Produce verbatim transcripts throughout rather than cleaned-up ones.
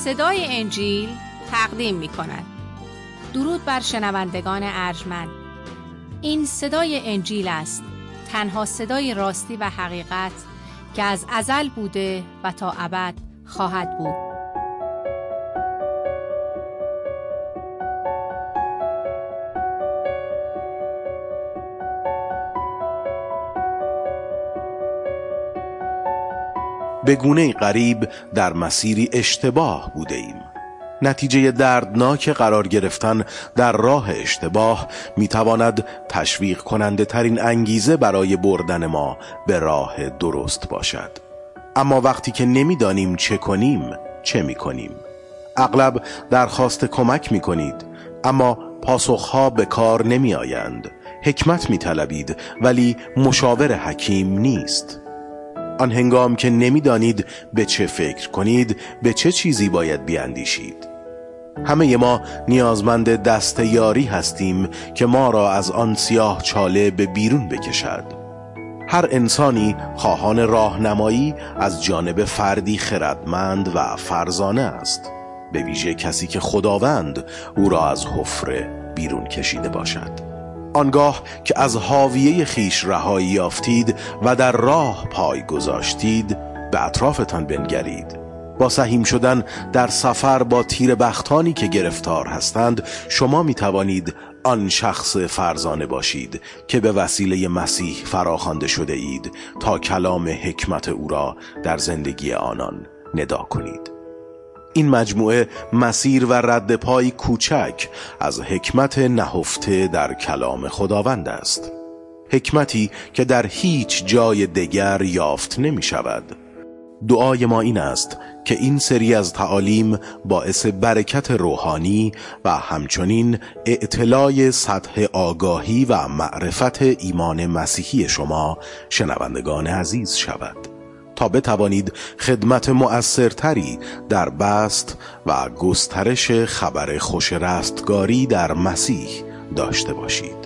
صدای انجیل تقدیم می کند. درود بر شنوندگان ارجمند. این صدای انجیل است، تنها صدای راستی و حقیقت که از ازل بوده و تا ابد خواهد بود. به گونه غریب در مسیری اشتباه بوده ایم. نتیجه دردناک قرار گرفتن در راه اشتباه میتواند تشویق کننده ترین انگیزه برای بردن ما به راه درست باشد. اما وقتی که نمیدانیم چه کنیم، چه میکنیم؟ اغلب درخواست کمک میکنید، اما پاسخها به کار نمی آیند. حکمت میطلبید، ولی مشاور حکیم نیست. آن هنگام که نمیدانید به چه فکر کنید، به چه چیزی باید بیاندیشید. همه ما نیازمند دست یاری هستیم که ما را از آن سیاه چاله به بیرون بکشد. هر انسانی خواهان راهنمایی از جانب فردی خردمند و فرزانه است، به ویژه کسی که خداوند او را از حفره بیرون کشیده باشد. آنگاه که از حاویه خیش رهایی یافتید و در راه پای گذاشتید، به اطرافتان بنگرید. با سهیم شدن در سفر با تیر بختانی که گرفتار هستند، شما می توانید آن شخص فرزانه باشید که به وسیله مسیح فراخوانده شده اید تا کلام حکمت او را در زندگی آنان ندا کنید. این مجموعه مسیر و رد پای کوچک از حکمت نهفته در کلام خداوند است. حکمتی که در هیچ جای دیگر یافت نمی شود. دعای ما این است که این سری از تعالیم باعث برکت روحانی و همچنین اطلاع سطح آگاهی و معرفت ایمان مسیحی شما شنوندگان عزیز شود، تا بتوانید خدمت مؤثرتری در بسط و گسترش خبر خوش رستگاری در مسیح داشته باشید.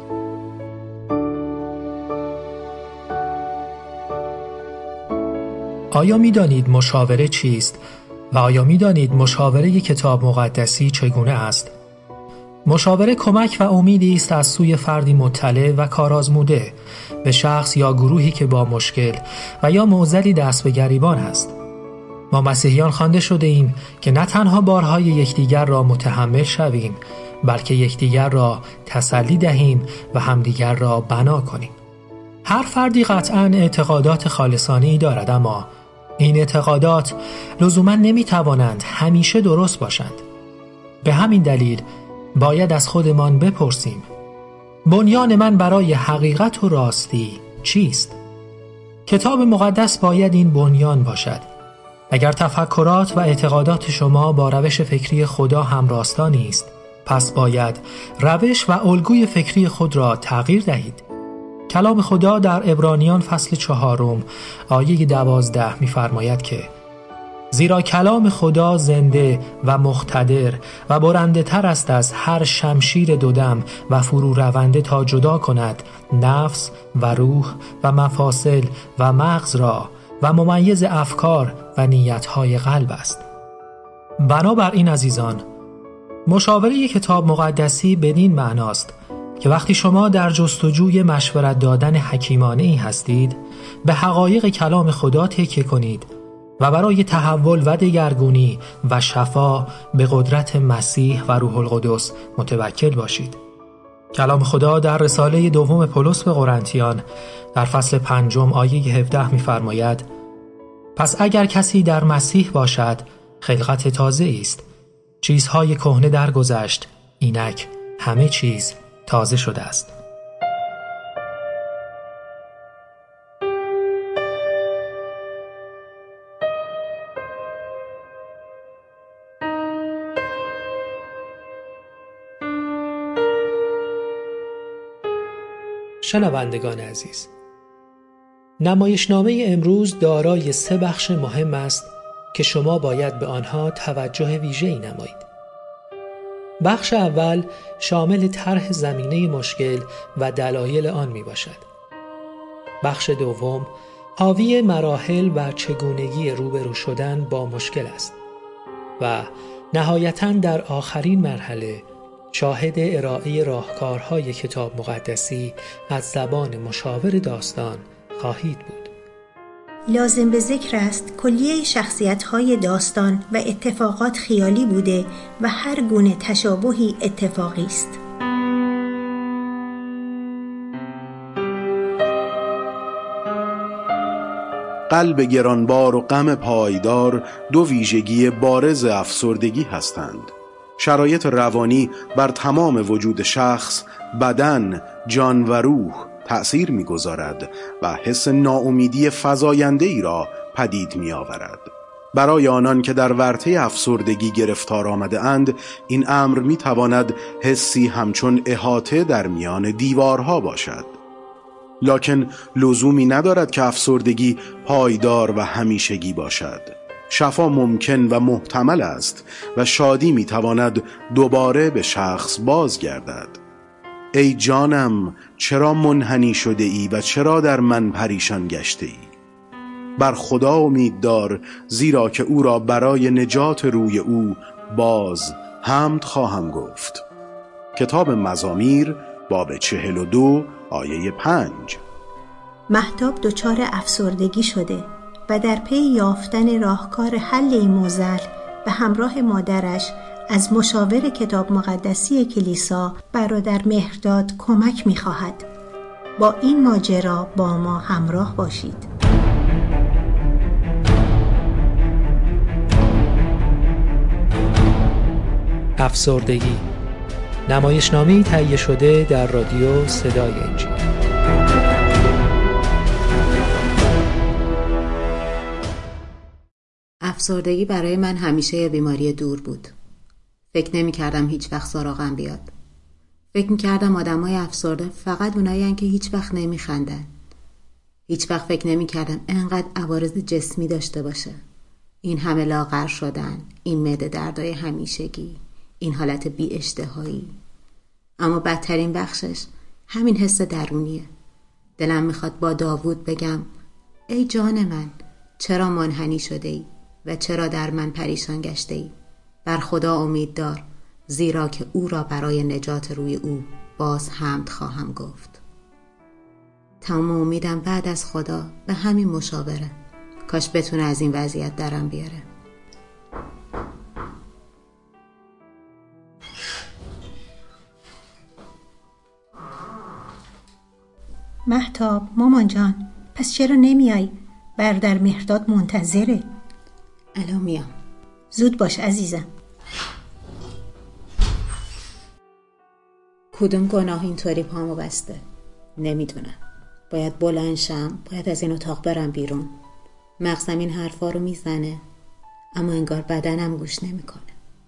آیا می دانید مشاوره چیست و آیا می دانید مشاوره کتاب مقدسی چگونه است؟ مشاوره کمک و امیدی است از سوی فردی مطلع و کارآزموده به شخص یا گروهی که با مشکل و یا معضلی دست به گریبان است. ما مسیحیان خوانده شده ایم که نه تنها بارهای یکدیگر را متحمل شویم، بلکه یکدیگر را تسلی دهیم و همدیگر را بنا کنیم. هر فردی قطعاً اعتقادات خالصانه‌ای دارد، اما این اعتقادات لزوماً نمی‌توانند همیشه درست باشند. به همین دلیل باید از خودمان بپرسیم: بنیان من برای حقیقت و راستی چیست؟ کتاب مقدس باید این بنیان باشد. اگر تفکرات و اعتقادات شما با روش فکری خدا همراستا نیست، پس باید روش و الگوی فکری خود را تغییر دهید. کلام خدا در عبرانیان فصل چهارم آیه دوازده می‌فرماید که زیرا کلام خدا زنده و مقتدر و برنده تر است از هر شمشیر دودم و فرو رونده تا جدا کند نفس و روح و مفاصل و مغز را و ممیز افکار و نیت‌های قلب است. بنابراین عزیزان، مشاوره کتاب مقدسی بدین معناست که وقتی شما در جستجوی مشورت دادن حکیمانه‌ای هستید، به حقایق کلام خدا تکیه کنید و برای تحول و دگرگونی و شفا به قدرت مسیح و روح القدس متوکل باشید. کلام خدا در رساله دوم پولس به قرنتیان در فصل پنجم آیه هفده می‌فرماید: پس اگر کسی در مسیح باشد، خلقت تازه است. چیزهای کهنه درگذشت، اینک همه چیز تازه شده است. شنوندگان عزیز، نمایشنامه امروز دارای سه بخش مهم است که شما باید به آنها توجه ویژه‌ای نمایید. بخش اول شامل طرح زمینه مشکل و دلایل آن می باشد. بخش دوم حاوی مراحل و چگونگی روبرو شدن با مشکل است. و نهایتاً در آخرین مرحله شاهد ارائه راهکارهای کتاب مقدسی از زبان مشاور داستان خواهید بود. لازم به ذکر است کلیه شخصیت‌های داستان و اتفاقات خیالی بوده و هر گونه تشابهی اتفاقی است. قلب گرانبار و غم پایدار دو ویژگی بارز افسردگی هستند. شرایط روانی بر تمام وجود شخص، بدن، جان و روح تأثیر می‌گذارد و حس ناامیدی فزاینده ای را پدید می‌آورد. برای آنان که در ورطه افسردگی گرفتار آمده اند، این امر می‌تواند حسی همچون احاطه در میان دیوارها باشد. لکن لزومی ندارد که افسردگی پایدار و همیشگی باشد. شفا ممکن و محتمل است و شادی میتواند دوباره به شخص بازگردد. ای جانم، چرا منحنی شده ای و چرا در من پریشان گشته ای؟ بر خدا امید دار، زیرا که او را برای نجات روی او باز حمد خواهم گفت. کتاب مزامیر باب چهل و دو آیه پنج. مهتاب دچار افسردگی شده و در پی یافتن راهکار حل این معضل به همراه مادرش از مشاور کتاب مقدسی کلیسا برادر مهرداد کمک می‌خواهد. با این ماجرا با ما همراه باشید. افسردگی، نمایشنامه‌ای تهیه شده در رادیو صدای انجیل. افسردگی برای من همیشه یه بیماری دور بود. فکر نمی کردم هیچ وقت سراغم بیاد. فکر می کردم آدم های افسرده فقط اونایی هن که هیچ وقت نمی خندن. هیچ وقت فکر نمی کردم انقدر عوارض جسمی داشته باشه. این همه لاغر شدن، این معده دردای همیشگی، این حالت بی اشتهایی. اما بدترین بخشش همین حس درونیه. دلم میخواد با داوود بگم ای جان من، چرا منحنی شده ای و چرا در من پریشان گشته ای؟ بر خدا امید دار، زیرا که او را برای نجات روی او باز حمد خواهم گفت. تمام امیدم بعد از خدا به همین مشاوره. کاش بتونه از این وضعیت درم بیاره. مهتاب، مامان جان، پس چرا نمیای؟ برادر مهرداد منتظره. الان میام. زود باش عزیزم. کدوم گناه اینطوری پامو بسته؟ نمیدونم. باید بلند شم، باید از این اتاق برم بیرون. مغزم این حرفا رو میزنه، اما انگار بدنم گوش نمیکنه.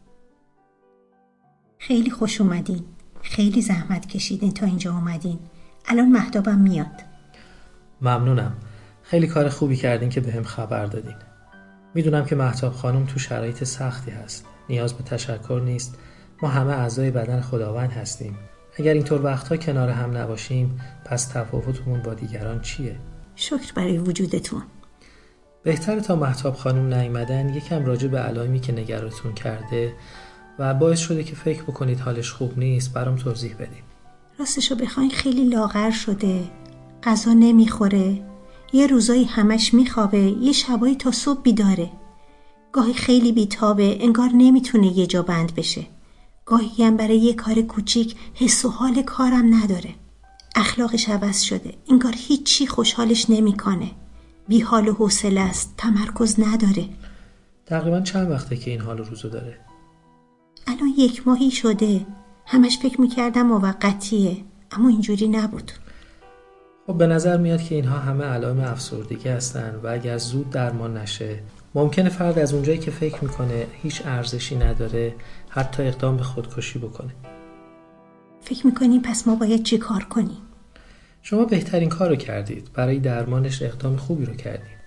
خیلی خوش اومدین. خیلی زحمت کشیدین تا اینجا اومدین. الان مهتابم میاد. ممنونم. خیلی کار خوبی کردین که بهم خبر دادین. میدونم که مهتاب خانم تو شرایط سختی هست. نیاز به تشکر نیست. ما همه اعضای بدن خداوند هستیم. اگر اینطور وقتها کنار هم نباشیم، پس تفاوتمون با دیگران چیه؟ شکر برای وجودتون. بهتره تا مهتاب خانم نیامدن یکم راجع به علائمی که نگرانتون کرده و باعث شده که فکر بکنید حالش خوب نیست برام توضیح بدین. راستشو بخواین خیلی لاغر شده. غذا نمیخوره. یه روزایی همش میخوابه، یه شبایی تا صبح بیداره. گاهی خیلی بیتابه، انگار نمیتونه یه جا بند بشه. گاهی هم برای یه کار کوچیک حس و حال کارم نداره. اخلاقش عوض شده، انگار هیچی خوشحالش نمیکنه. بی حال و حوصله است، تمرکز نداره. تقریبا چند وقته که این حال روزو داره؟ الان یک ماهی شده. همش فکر میکردم موقتیه، اما اینجوری نبود. خب به نظر میاد که اینها همه علائم افسردگی هستن و اگر زود درمان نشه ممکنه فرد از اونجایی که فکر میکنه هیچ ارزشی نداره حتی اقدام به خودکشی بکنه. فکر میکنی پس ما باید چی کار کنیم؟ شما بهترین کار رو کردید. برای درمانش اقدام خوبی رو کردید.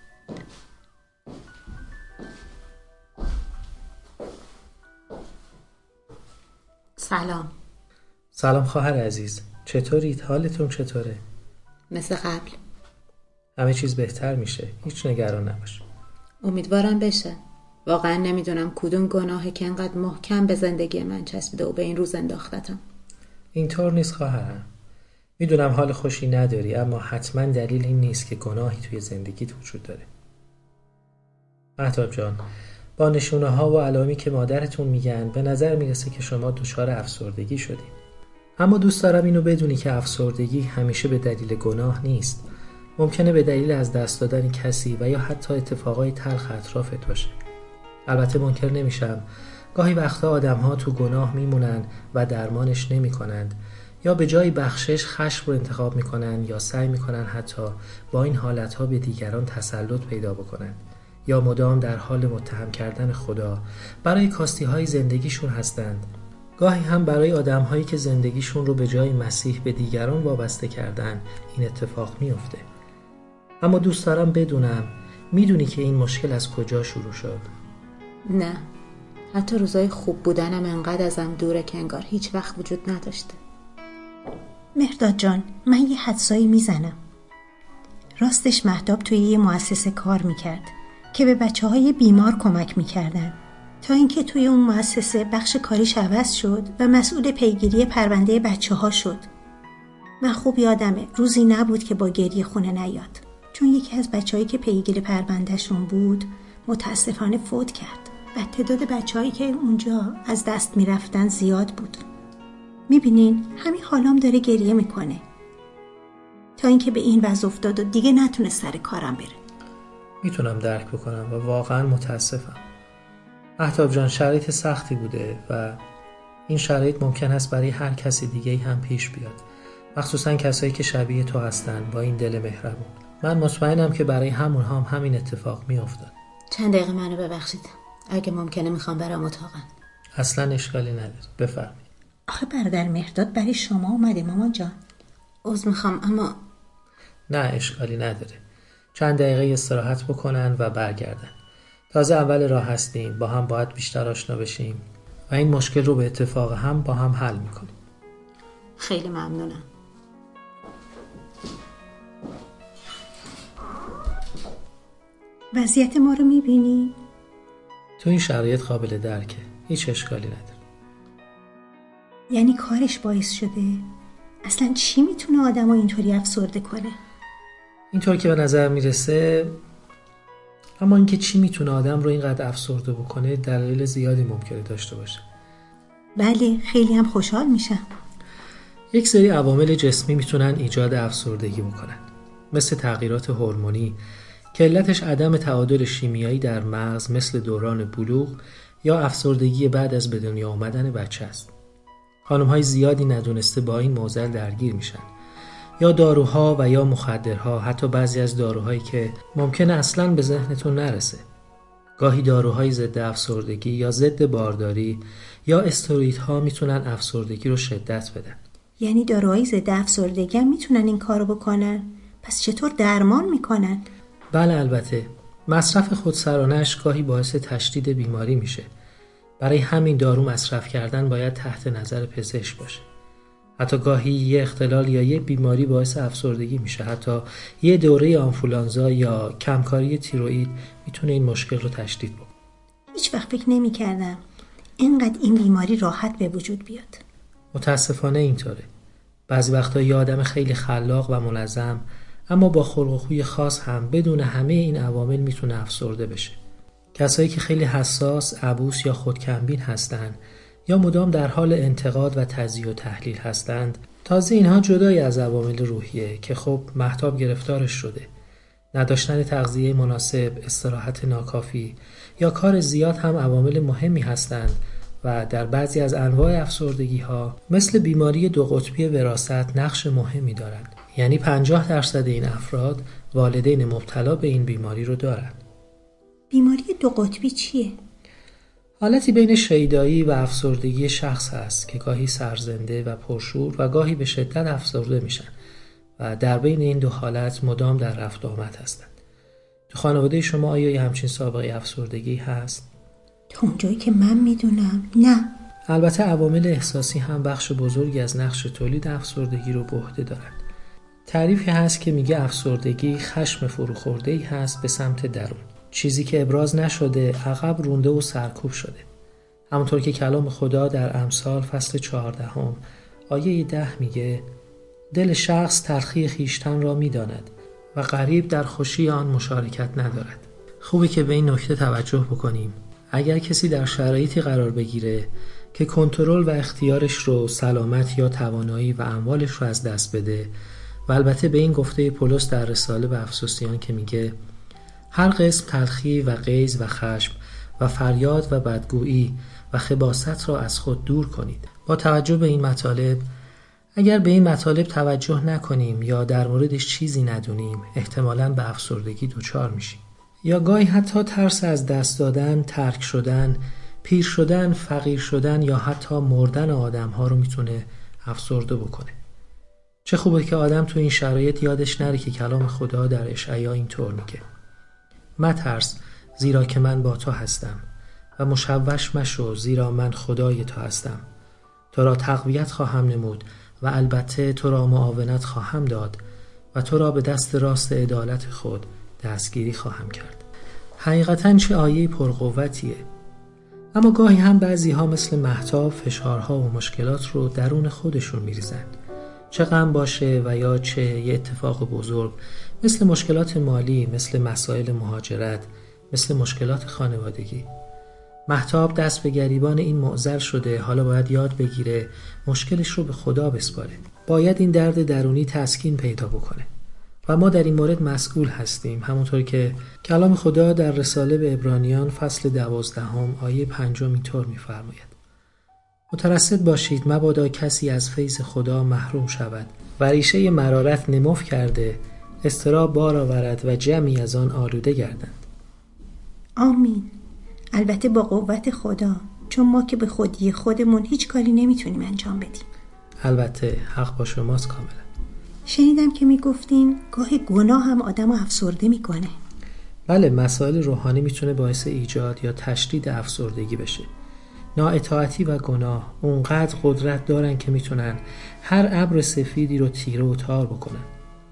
سلام. سلام خواهر عزیز. چطورید؟ حالتون چطوره؟ مثل قبل. همه چیز بهتر میشه. هیچ نگران نباش. امیدوارم بشه. واقعا نمیدونم کدوم گناهه که انقدر محکم به زندگی من چسبیده و به این روز انداختتم. اینطور نیست خواهرم. میدونم حال خوشی نداری، اما حتما دلیل این نیست که گناهی توی زندگیت وجود داره. مهتاب جان، با نشونه ها و علائمی که مادرتون میگن به نظر میرسه که شما دچار افسردگی شدید. اما دوست دارم اینو بدونی که افسردگی همیشه به دلیل گناه نیست. ممکنه به دلیل از دست دادن کسی و یا حتی اتفاقای تلخ اطرافت باشه. البته منکر نمیشم گاهی وقتا آدم‌ها تو گناه میمونن و درمانش نمی‌کنند، یا به جای بخشش خشم رو انتخاب می‌کنن، یا سعی می‌کنن حتی با این حالت‌ها به دیگران تسلط پیدا بکنن، یا مدام در حال متهم کردن خدا برای کاستی‌های زندگیشون هستند. گاهی هم برای آدم‌هایی که زندگیشون رو به جای مسیح به دیگران وابسته کردن این اتفاق میفته. اما دوست دارم بدونم میدونی که این مشکل از کجا شروع شد؟ نه، حتی روزای خوب بودنم انقدر ازم دوره که انگار هیچ وقت وجود نداشته. مهرداد جان، من یه حدسایی میزنم. راستش مهتاب توی یه مؤسسه کار میکرد که به بچه های بیمار کمک میکردن، تا اینکه توی اون مؤسسه بخش کاریش عوض شد و مسئول پیگیری پرونده بچه ها شد. من خوب یادمه روزی نبود که با گریه خونه نیاد، چون یکی از بچه هایی که پیگیر پروندهشون بود متاسفانه فوت کرد و تعداد بچه هایی که اونجا از دست میرفتن زیاد بود. میبینین همین حالام داره گریه میکنه، تا اینکه به این وضع افتاد و دیگه نتونه سر کارم بره. میتونم درک بکنم و واقعا متاسفم. مهتاب جان، شرایط سختی بوده و این شرایط ممکن است برای هر کسی دیگه هم پیش بیاد، مخصوصا کسایی که شبیه تو هستن با این دل مهربون. من مطمئنم که برای همون هم همین اتفاق میافتاد. چند دقیقه منو ببخشید، اگه ممکنه میخوام برم اتاقم. اصلا اشکالی نداره، بفرمایید. آخه برادر مهرداد برای شما اومده مامان جان. عذر میخوام اما نه اشکالی نداره. چند دقیقه استراحت بکنن و برگردن. تازه اول راه هستیم، با هم باید بیشتر آشنا بشیم و این مشکل رو به اتفاق هم با هم حل میکنیم. خیلی ممنونم. وضعیت ما رو میبینی؟ تو این شرایط قابل درکه، هیچ اشکالی نداره. یعنی کارش باعث شده؟ اصلا چی میتونه آدم رو اینطوری افسرده کنه؟ اینطور که به نظر میرسه، اما اینکه چی میتونه آدم رو اینقدر افسرده بکنه دلایل زیادی ممکنه داشته باشه. بله، خیلی هم خوشحال میشم. یک سری عوامل جسمی میتونن ایجاد افسردگی بکنن، مثل تغییرات هورمونی که علتش عدم تعادل شیمیایی در مغز مثل دوران بلوغ یا افسردگی بعد از به دنیا آمدن بچه است. خانم‌های زیادی ندونسته با این معضل درگیر میشن، یا داروها و یا مخدرها، حتی بعضی از داروهایی که ممکنه اصلاً به ذهنتون نرسه. گاهی داروهای ضد افسردگی یا ضد بارداری یا استروئیدها میتونن افسردگی رو شدت بدن. یعنی داروهای ضد افسردگی هم میتونن این کارو بکنن؟ پس چطور درمان میکنن؟ بله البته، مصرف خودسرانه‌اش گاهی باعث تشدید بیماری میشه. برای همین دارو مصرف کردن باید تحت نظر پزشک باشه. حتی گاهی یه اختلال یا یه بیماری باعث افسردگی میشه. حتی یه دوره آنفولانزا یا کمکاری تیروئید میتونه این مشکل رو تشدید بکنه. هیچ وقت فکر نمی کردم اینقدر این بیماری راحت به وجود بیاد. متاسفانه اینطوره. بعضی وقتا یه آدم خیلی خلاق و منظم اما با خلق و خوی خاص هم بدون همه این عوامل میتونه افسرده بشه. کسایی که خیلی حساس، عبوس یا خودکمبین هستند یا مدام در حال انتقاد و تجزیه و تحلیل هستند، تازه اینها جدای از عوامل روحیه که خب مهتاب گرفتارش شده. نداشتن تغذیه مناسب، استراحت ناکافی یا کار زیاد هم عوامل مهمی هستند و در بعضی از انواع افسردگی ها مثل بیماری دو قطبی وراثت نقش مهمی دارند. یعنی پنجاه درصد این افراد والدین مبتلا به این بیماری رو دارند. بیماری دو قطبی چیه؟ حالتی بین شیدایی و افسردگی شخص هست که گاهی سرزنده و پرشور و گاهی به شدت افسرده میشن و در بین این دو حالت مدام در رفت و آمد هستند. تو خانواده شما آیا یه همچین سابقه افسردگی هست؟ تا اونجایی که من میدونم نه. البته عوامل احساسی هم بخش بزرگی از نقش تولید افسردگی رو به عهده دارند. تعریفی هست که میگه افسردگی خشم فروخورده‌ای هست به سمت درون. چیزی که ابراز نشده عقب رونده و سرکوب شده. همونطور که کلام خدا در امثال فصل چهاردهم آیه ده میگه دل شخص تلخی خیشتن را میداند و غریب در خوشی آن مشارکت ندارد. خوبه که به این نکته توجه بکنیم. اگر کسی در شرایطی قرار بگیره که کنترل و اختیارش رو سلامت یا توانایی و اموالش رو از دست بده، و البته به این گفته پولس در رساله به افسوسیان که میگه هر قسم تلخی و غیظ و خشم و فریاد و بدگویی و خباثت را از خود دور کنید. با توجه به این مطالب، اگر به این مطالب توجه نکنیم یا در موردش چیزی ندونیم، احتمالاً به افسردگی دچار میشیم. یا گاهی حتی ترس از دست دادن، ترک شدن، پیر شدن، فقیر شدن یا حتی مردن آدم ها رو میتونه افسرده بکنه. چه خوبه که آدم تو این شرایط یادش نره که کلام خدا در اشعیا اینطور میگه: مترس زیرا که من با تو هستم و مشوش مشو زیرا من خدای تو هستم. تو را تقویت خواهم نمود و البته تو را معاونت خواهم داد و تو را به دست راست عدالت خود دستگیری خواهم کرد. حقیقتاً چه آیه پرقوتیه. اما گاهی هم بعضی ها مثل مهتاب فشارها و مشکلات رو درون خودشون میریزن. چه غم باشه و یا چه یه اتفاق بزرگ، مثل مشکلات مالی، مثل مسائل مهاجرت، مثل مشکلات خانوادگی. مهتاب دست به گریبان این معضل شده، حالا باید یاد بگیره مشکلش رو به خدا بسپاره. باید این درد درونی تسکین پیدا بکنه و ما در این مورد مسئول هستیم، همونطور که کلام خدا در رساله به عبرانیان فصل دوازدهم آیه پنجم اینطور می‌فرماید: مترصد باشید مبادا کسی از فیض خدا محروم شود و ریشه مرارت نمو کرده اضطراب بار آورد و جمعی از آن آلوده گردند. آمین. البته با قوت خدا، چون ما که به خودی خودمون هیچ کاری نمیتونیم انجام بدیم. البته حق با شماست کاملا. شنیدم که میگفتین گاهی گناه هم آدم افسرده میکنه. بله، مسائل روحانی میتونه باعث ایجاد یا تشدید افسردگی بشه. نااطاعتی و گناه اونقدر قدرت دارن که میتونن هر ابر سفیدی رو تیره و تار بکنن.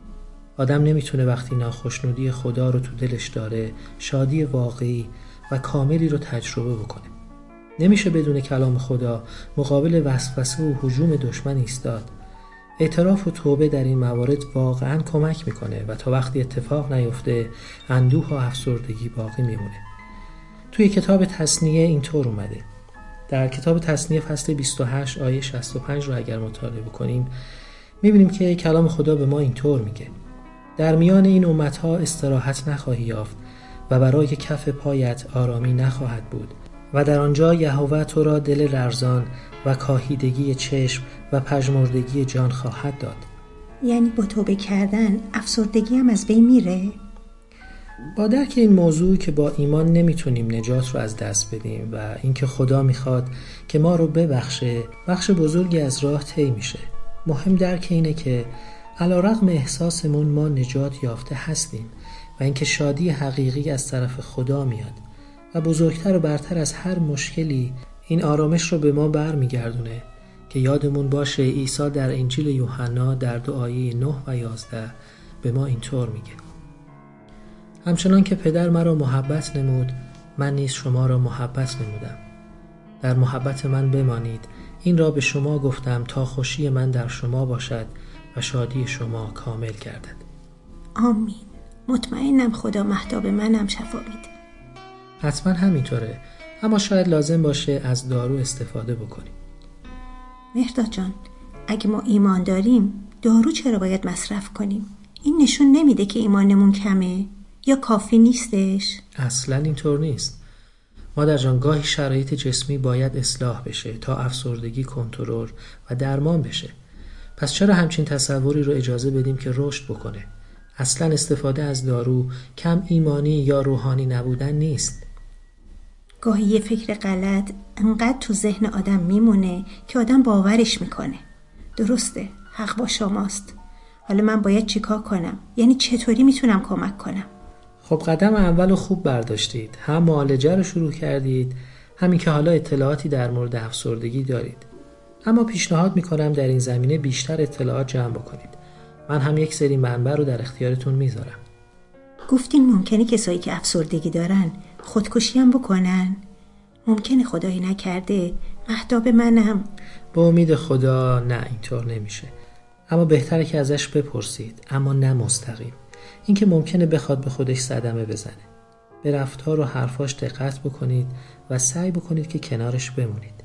آدم نمیتونه وقتی ناخشنودی خدا رو تو دلش داره شادی واقعی و کاملی رو تجربه بکنه. نمیشه بدون کلام خدا مقابل وسوسه و هجوم دشمن ایستاد. اعتراف و توبه در این موارد واقعاً کمک میکنه و تا وقتی اتفاق نیفته اندوه و افسردگی باقی میمونه. توی کتاب تثنیه اینطور اومده. در کتاب تثنیه فصل بیست و هشت آیه شصت و پنج رو اگر مطالعه بکنیم میبینیم که کلام خدا به ما اینطور میگه: در میان این امتها استراحت نخواهی یافت و برای کف پایت آرامی نخواهد بود و در آنجا یهوه تو را دل لرزان و کاهیدگی چشم و پژمردگی جان خواهد داد. یعنی با توبه کردن افسردگی هم از بین میره؟ با درک این موضوع که با ایمان نمیتونیم نجات رو از دست بدیم و اینکه خدا میخواد که ما رو ببخشه، بخش بزرگی از راه طی میشه. مهم درک اینه که علیرغم احساسمون ما نجات یافته هستیم و اینکه شادی حقیقی از طرف خدا میاد و بزرگتر و برتر از هر مشکلی این آرامش رو به ما برمیگردونه که یادمون باشه عیسی در انجیل یوحنا در دو آیه نه و یازده به ما اینطور میگه: همچنان که پدر مرا محبت نمود من نیز شما را محبت نمودم. در محبت من بمانید. این را به شما گفتم تا خوشی من در شما باشد و شادی شما کامل گردد. آمین. مطمئنم خدا مهتاب منم شفا میده. حتما همینطوره، اما شاید لازم باشه از دارو استفاده بکنیم. مهرداد جان، اگه ما ایمان داریم دارو چرا باید مصرف کنیم؟ این نشون نمیده که ایمانمون کمه یا کافی نیستش؟ اصلا اینطور نیست. مادر جان، گاهی شرایط جسمی باید اصلاح بشه تا افسردگی کنترل و درمان بشه. پس چرا همچین تصوری رو اجازه بدیم که رشد بکنه؟ اصلا استفاده از دارو کم ایمانی یا روحانی نبودن نیست. گاهی یه فکر غلط انقدر تو ذهن آدم میمونه که آدم باورش میکنه. درسته، حق با شماست. حالا من باید چیکار کنم؟ یعنی چطوری میتونم کمک کنم؟ خب قدم اولو خوب برداشتید. هم معالجه رو شروع کردید، همین که حالا اطلاعاتی در مورد افسردگی دارید. اما پیشنهاد میکنم در این زمینه بیشتر اطلاعات جمع بکنید. من هم یک سری منبع رو در اختیارتون میذارم. گفتین ممکنه کسایی که افسردگی دارن خودکشی هم بکنن؟ ممکنه خدایی نکرده مهتاب منم. با امید خدا نه، اینطور نمیشه. اما بهتره که ازش بپرسید، اما نه مستقیم. این که ممکنه بخواد به خودش صدمه بزنه. به رفتار و حرفاش دقت بکنید و سعی بکنید که کنارش بمونید.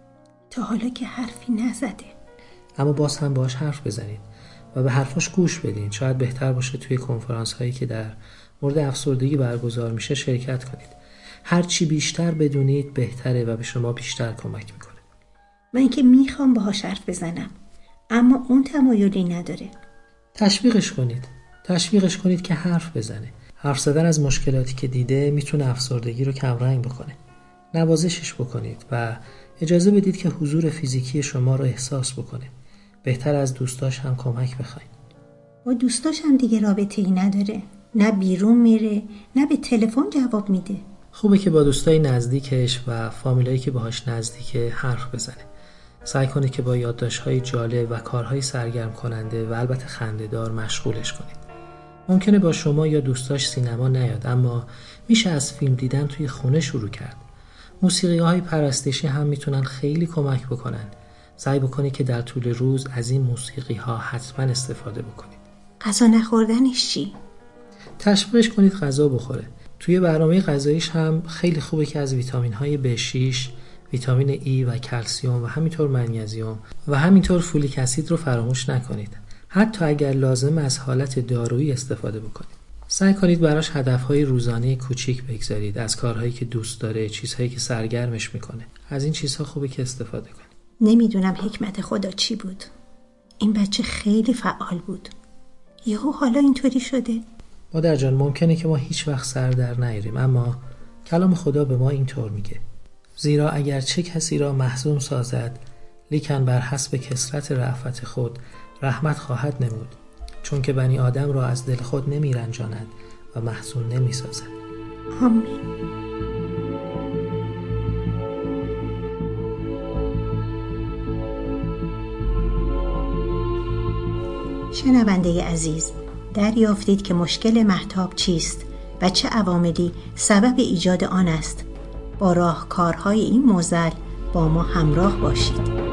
تا حالا که حرفی نزده. اما باز هم باهاش حرف بزنید و به حرفاش گوش بدین. شاید بهتر باشه توی کنفرانس هایی که در مورد افسردگی برگزار میشه شرکت کنید. هر چی بیشتر بدونید بهتره و به شما بیشتر کمک میکنه. من که میخوام باهاش حرف بزنم اما اون تمایلی نداره. تشویقش کنید. تشویقش کنید که حرف بزنه. حرف زدن از مشکلاتی که دیده میتونه افسردگی رو کمرنگ بکنه. نوازشش بکنید و اجازه بدید که حضور فیزیکی شما رو احساس بکنه. بهتر از دوستاش هم کمک بخواید. با دوستاش هم دیگه رابطه ای نداره. نه بیرون میره نه به تلفن جواب میده. خوبه که با دوستای نزدیکش و فامیلایی که باهاش نزدیکه حرف بزنه. سعی کنید که با یادداشت‌های جالب و کارهای سرگرم کننده و البته خنده‌دار مشغولش کنید. ممکنه با شما یا دوستاش سینما نیاد، اما میشه از فیلم دیدن توی خونه شروع کرد. موسیقی‌های پرستشی هم میتونن خیلی کمک بکنن. سعی بکنید که در طول روز از این موسیقی‌ها حتما استفاده بکنید. غذا نخوردنش چی؟ تشویقش کنید غذا بخوره. توی برنامه غذاییش هم خیلی خوبه که از ویتامین‌های بی شش، ویتامین ای و کلسیم و همینطور منیزیم و همینطور فولیک اسید رو فراموش نکنید. حتی اگر لازم از حالت دارویی استفاده بکنید. سعی کنید براش هدف‌های روزانه کوچیک بگذارید، از کارهایی که دوست داره، چیزهایی که سرگرمش میکنه. از این چیزها خوبه که استفاده کنید. نمیدونم حکمت خدا چی بود. این بچه خیلی فعال بود. یهو حالا اینطوری شده. مادر جان، ممکنه که ما هیچ وقت سر در نیاریم، اما کلام خدا به ما اینطور میگه: زیرا اگر چه کسی را محزون سازد، لیکن بر حسب کثرت رأفت خود رحمت خواهد نمود، چون که بنی آدم را از دل خود نمی رنجاند و محزون نمی سازد. آمین. شنونده عزیز، دریافتید که مشکل مهتاب چیست و چه عواملی سبب ایجاد آن است. با راهکارهای این معضل با ما همراه باشید.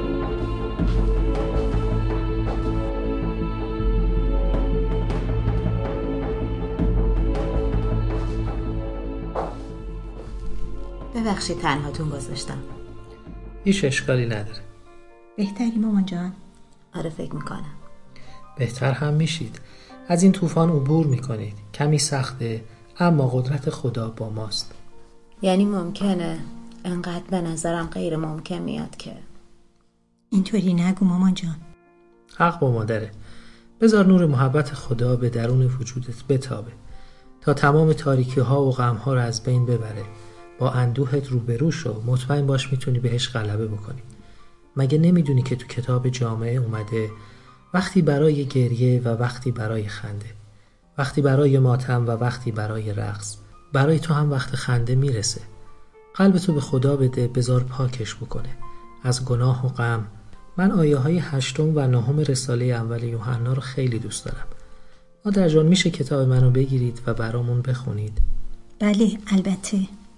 ببخشید تنهاتون گذاشتم. هیچ اشکالی نداره. بهتری مامان جان؟ آره فکر میکنم. بهتر هم میشید. از این طوفان عبور میکنید. کمی سخته اما قدرت خدا با ماست. یعنی ممکنه انقدر به نظرم غیر ممکن میاد که اینطوری نگو مامان جان. حق با مادره. بذار نور محبت خدا به درون وجودت بتابه تا تمام تاریکی ها و غم ها رو از بین ببره. با اندوهت روبرو شو، مطمئن باش میتونی بهش غلبه بکنی. مگه نمیدونی که تو کتاب جامعه اومده وقتی برای گریه و وقتی برای خنده، وقتی برای ماتم و وقتی برای رقص. برای تو هم وقت خنده میرسه. قلبتو به خدا بده، بذار پاکش بکنه از گناه و غم. من آیه های هشتم و نهم رساله اول یوحنا رو خیلی دوست دارم. مادر جان، میشه کتاب منو بگیرید و برامون بخونید؟ بله البته.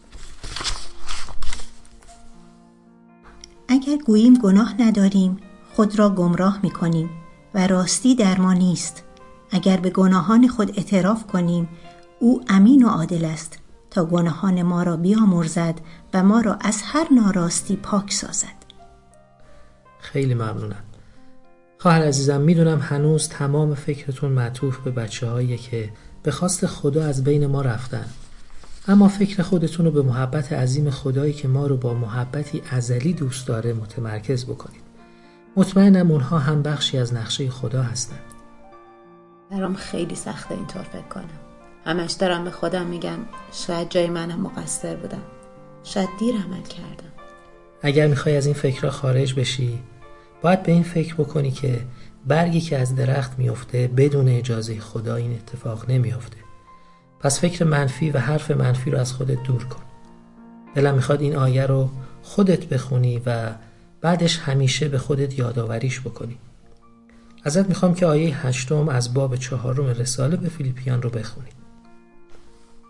اگر گوییم گناه نداریم خود را گمراه میکنیم و راستی در ما نیست. اگر به گناهان خود اعتراف کنیم او امین و عادل است تا گناهان ما را بیامرزد و ما را از هر ناراستی پاک سازد. خیلی ممنونم. خواهر عزیزم، میدونم هنوز تمام فکرتون معطوف به بچه هایی که به خواست خدا از بین ما رفتن، اما فکر خودتون رو به محبت عظیم خدایی که ما رو با محبتی ازلی دوست داره متمرکز بکنید. مطمئنم اونها هم بخشی از نقشه خدا هستن. برام خیلی سخته اینطور فکر کنم. همش دارم به خودم میگم شاید جای منم مقصر بودم، شاید دیر عمل کردم. اگر میخوای از این فکرها خارج بشی باید به این فکر بکنی که برگی که از درخت میفته بدون اجازه خدا این اتفاق نمیفته. پس فکر منفی و حرف منفی رو از خودت دور کن. دلم میخواد این آیه رو خودت بخونی و بعدش همیشه به خودت یادآوریش بکنی. ازت میخوام که آیه هشتم از باب چهارم رساله به فیلیپیان رو بخونی.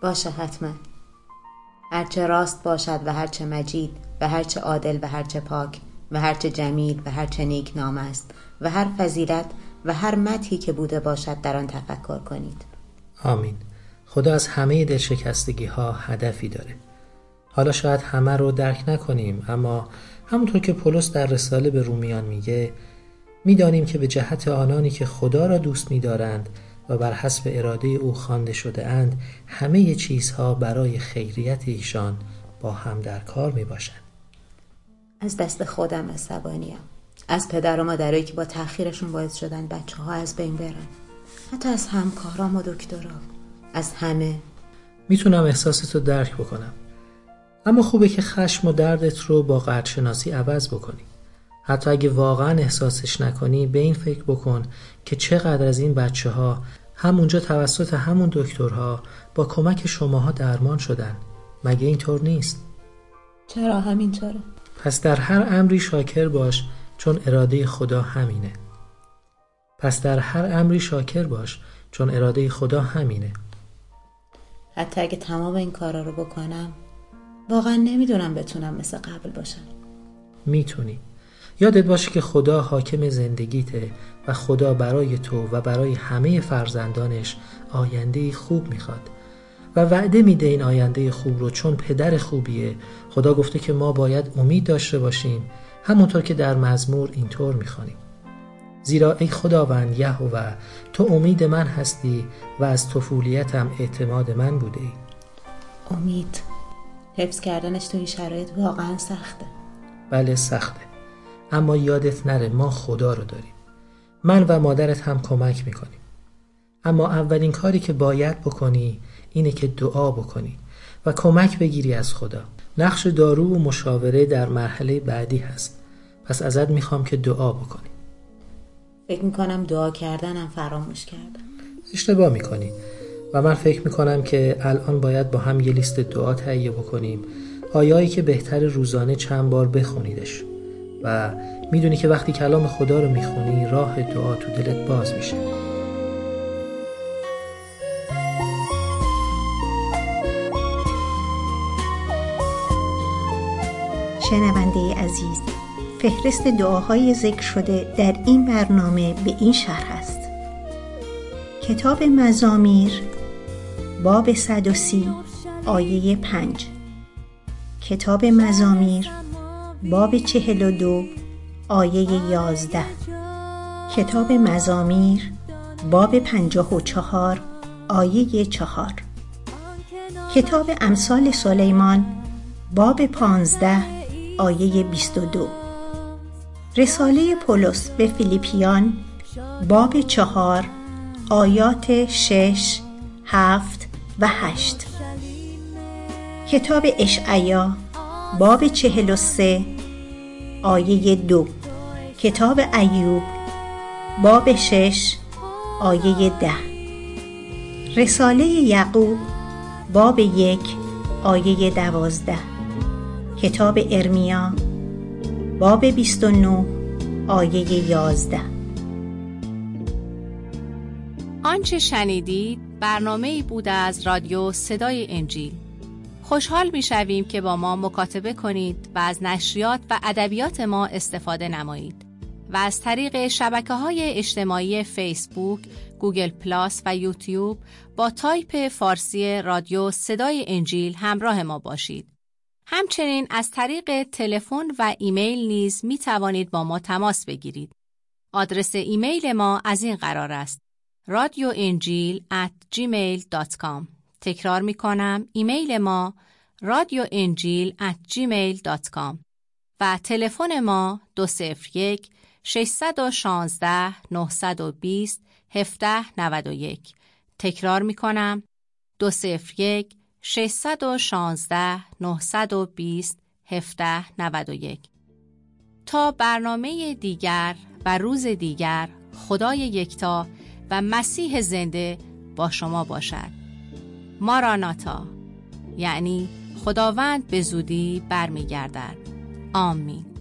باشه حتما. هرچه راست باشد و هرچه مجید و هرچه عادل و هرچه پاک و هرچه جمیل و هرچه نیک نام است و هر فضیلت و هر مدحی که بوده باشد در آن تفکر کنید. آمین. خدا از همه دلشکستگی ها هدفی داره. حالا شاید همه رو درک نکنیم، اما همونطور که پولس در رساله به رومیان میگه، میدانیم که به جهت آنانی که خدا را دوست می‌دارند و بر حسب اراده او خوانده شده اند، همه چیزها برای خیریت ایشان با هم در کار میباشند. از دست خودم عصبانیم، از پدر و مادرایی که با تأخیرشون باعث شدن بچه ها از بین برن، حتی از همکارام و دکترا، از همه. میتونم احساستو درک بکنم، اما خوبه که خشم و دردت رو با قدرشناسی عوض بکنی. حتی اگه واقعا احساسش نکنی، به این فکر بکن که چقدر از این بچه ها همونجا توسط همون دکترها با کمک شماها درمان شدن. مگه اینطور نیست؟ چرا همینطوره؟ پس در هر امری شاکر باش، چون اراده خدا همینه. پس در هر امری شاکر باش چون اراده خدا همینه. حتی اگه تمام این کارا رو بکنم، واقعا نمیدونم بتونم مثل قبل باشم. میتونی. یادت باشه که خدا حاکم زندگیته و خدا برای تو و برای همه فرزندانش آینده خوب میخواد و وعده میده این آینده خوب رو، چون پدر خوبیه. خدا گفته که ما باید امید داشته باشیم، همونطور که در مزمور اینطور میخوانیم: زیرا ای خداوند یهوه، تو امید من هستی و از طفولیتم اعتماد من بوده ای. امید حفظ کردنش تو این شرایط واقعا سخته. بله سخته، اما یادت نره ما خدا رو داریم. من و مادرت هم کمک میکنیم، اما اولین کاری که باید بکنی اینه که دعا بکنی و کمک بگیری از خدا. نقش دارو و مشاوره در مرحله بعدی هست، پس ازت میخوام که دعا بکنی. فکر میکنم دعا کردنم فراموش کردم. اشتباه میکنی و من فکر میکنم که الان باید با هم یه لیست دعا تهیه بکنیم، آیایی که بهتر روزانه چند بار بخونیدش و میدونی که وقتی کلام خدا رو میخونی راه دعا تو دلت باز میشه. شنونده عزیز، فهرست دعاهای ذکر شده در این برنامه به این شرح است: کتاب مزامیر باب صد و سی آیه پنج، کتاب مزامیر باب چهل و دو آیه یازده، کتاب مزامیر باب پنجاه و چهار آیه چهار، کتاب امثال سلیمان باب پانزده آیه بیست و دو، رساله پولس به فیلیپیان باب چهار آیات شش، هفت و هشت، کتاب اشعیا باب چهل و سه آیه دو، کتاب ایوب باب شش آیه ده، رساله یعقوب باب یک آیه دوازده، کتاب ارمیا باب بیست و نه آیه یازده. آنچه شنیدید برنامه‌ای بود از رادیو صدای انجیل. خوشحال می‌شویم که با ما مکاتبه کنید و از نشریات و ادبیات ما استفاده نمایید و از طریق شبکه‌های اجتماعی فیسبوک، گوگل پلاس و یوتیوب با تایپ فارسی رادیو صدای انجیل همراه ما باشید. همچنین از طریق تلفن و ایمیل نیز می توانید با ما تماس بگیرید. آدرس ایمیل ما از این قرار است: رادیو انجیل ات جیمیل دات کام. تکرار می کنم، ایمیل ما رادیو انجیل ات جیمیل دات کام و تلفن ما دو صفر یک ششصد و شانزده نهصد و بیست هفده نود و یک. تکرار می کنم، دو صفر یک ششصد و شانزده نهصد و بیست هفده نود و یک. تا برنامه دیگر و روز دیگر، خدای یکتا و مسیح زنده با شما باشد. ماراناتا، یعنی خداوند به زودی برمیگردد. آمین.